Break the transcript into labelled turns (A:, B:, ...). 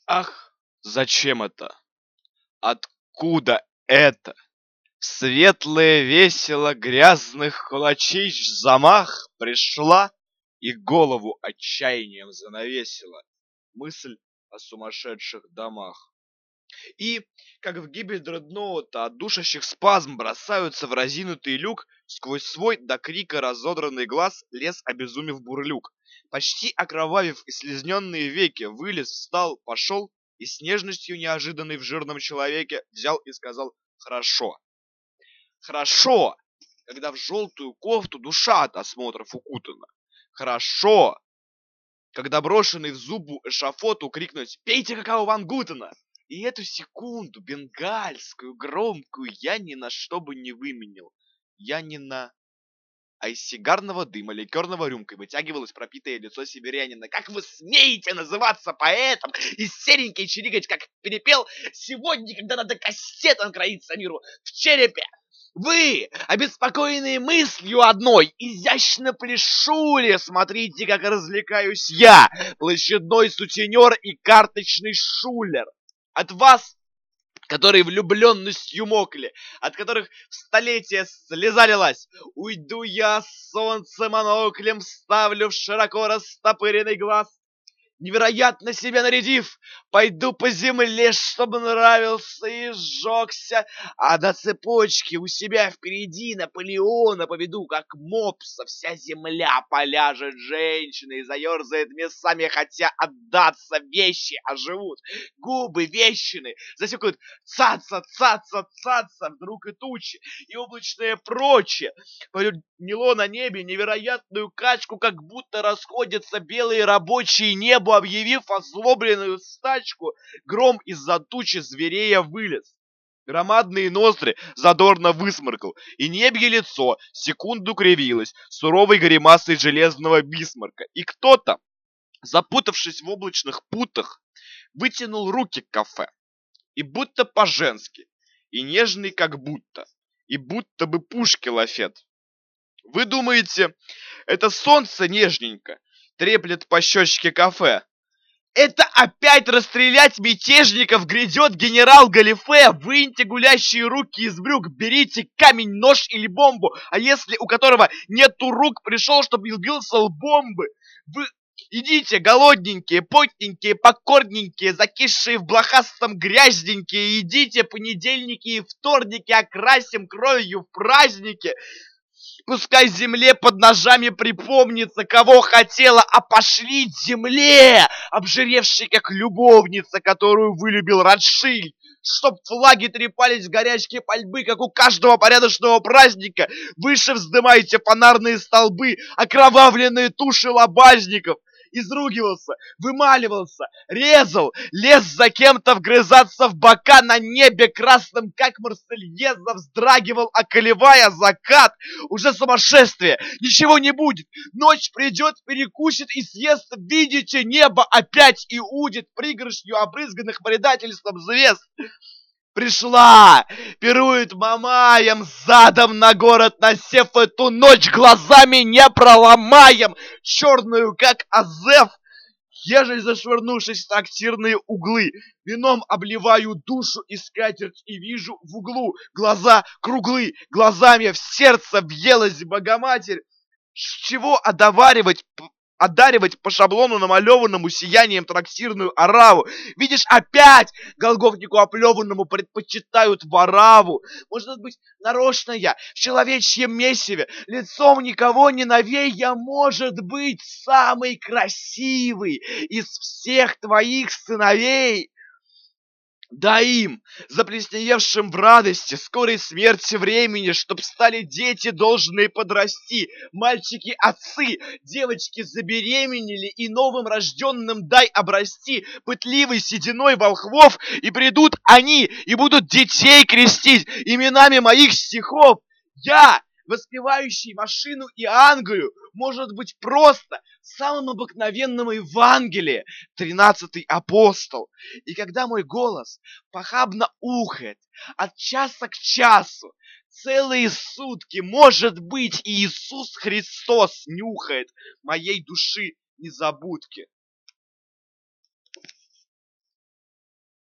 A: Ах, зачем это? Откуда это? В светлое весело грязных кулачищ замах пришла и голову отчаянием занавесила мысль о сумасшедших домах. И, как в гибель дредноута от душащих спазм бросаются в разинутый люк, сквозь свой до крика разодранный глаз лез, обезумев бурлюк. Почти окровавив и слизненные веки, вылез, встал, пошел и с нежностью неожиданной в жирном человеке взял и сказал «Хорошо». Хорошо, когда в желтую кофту душа от осмотров укутана. Хорошо, когда брошенный в зубу эшафоту крикнуть «Пейте какао Ван Гутена!» И эту секунду, бенгальскую, громкую, я ни на что бы не выменил. Я ни на... А из сигарного дыма ликерного рюмкой вытягивалось пропитое лицо северянина. «Как вы смеете называться поэтом и серенький чирикать, как перепел сегодня, когда надо кассетом кроиться миру в черепе? Вы, обеспокоенные мыслью одной, изящно пляшули, смотрите, как развлекаюсь я, площадной сутенер и карточный шулер. От вас, которые влюбленностью мокли, от которых в столетия слеза лилась, уйду я, солнце моноклем вставлю в широко растопыренный глаз. Невероятно себя нарядив, пойду по земле, чтобы нравился и сжегся, а до цепочки у себя впереди Наполеона поведу, как мопса. Вся земля поляжет женщины и заерзает мясами, хотя отдаться вещи оживут. Губы вещины засекут цаца, цаца, цаца, вдруг и тучи, и облачное прочее. Подняло на небе невероятную качку, как будто расходятся белые рабочие небо, объявив озлобленную стачку, гром из-за тучи зверея вылез. Громадные ноздри задорно высморкал, и небье лицо секунду кривилось суровой гримасой железного Бисмарка. И кто-то, запутавшись в облачных путах, вытянул руки к кафе, и будто по-женски, и нежный как будто, и будто бы пушки лафет. Вы думаете, это солнце нежненько треплет по щечке кафе? Это опять расстрелять мятежников грядет генерал Галифе. Выньте гулящие руки из брюк, берите камень, нож или бомбу. А если у которого нету рук, пришел, чтобы избился лбомбы. Вы идите, голодненькие, потненькие, покорненькие, закисшие в блохастом грязненькие. Идите, понедельники и вторники, окрасим кровью в праздники. Пускай земле под ножами припомнится, кого хотела, а пошли земле, обжиревшей как любовница, которую вылюбил Ротшильд, чтоб флаги трепались в горячке пальбы, как у каждого порядочного праздника. Выше вздымайте фонарные столбы, окровавленные туши лобазников. Изругивался, вымаливался, резал, лез за кем-то вгрызаться в бока, на небе красном, как Марсельеза, вздрагивал, околевая закат. Уже сумасшествие, ничего не будет. Ночь придет, перекусит и съест. Видите, небо опять и удит пригоршню обрызганных предательством звезд. Пришла, пирует Мамаем, задом на город насев, эту ночь глазами не проломаем, черную, как Азеф, ежели зашвырнувшись в трактирные углы, вином обливаю душу и скатерть, и вижу в углу глаза круглы, глазами в сердце въелась Богоматерь. С чего одаривать по шаблону намалеванному сиянием трактирную ораву? Видишь, опять голгофнику оплеванному предпочитают вораву. Может быть, нарочно я в человечьем месиве, лицом никого не новей, я, может быть, самый красивый из всех твоих сыновей. Дай им, заплесневевшим в радости скорой смерти времени, чтоб стали дети, должные подрасти, мальчики отцы, девочки забеременели, и новым рожденным дай обрасти пытливой сединой волхвов, и придут они, и будут детей крестить именами моих стихов. Я, воспевающий машину и Англию, может быть, просто в самом обыкновенном Евангелии, 13-й апостол. И когда мой голос похабно ухает от часа к часу, целые сутки, может быть, и Иисус Христос нюхает моей души незабудки.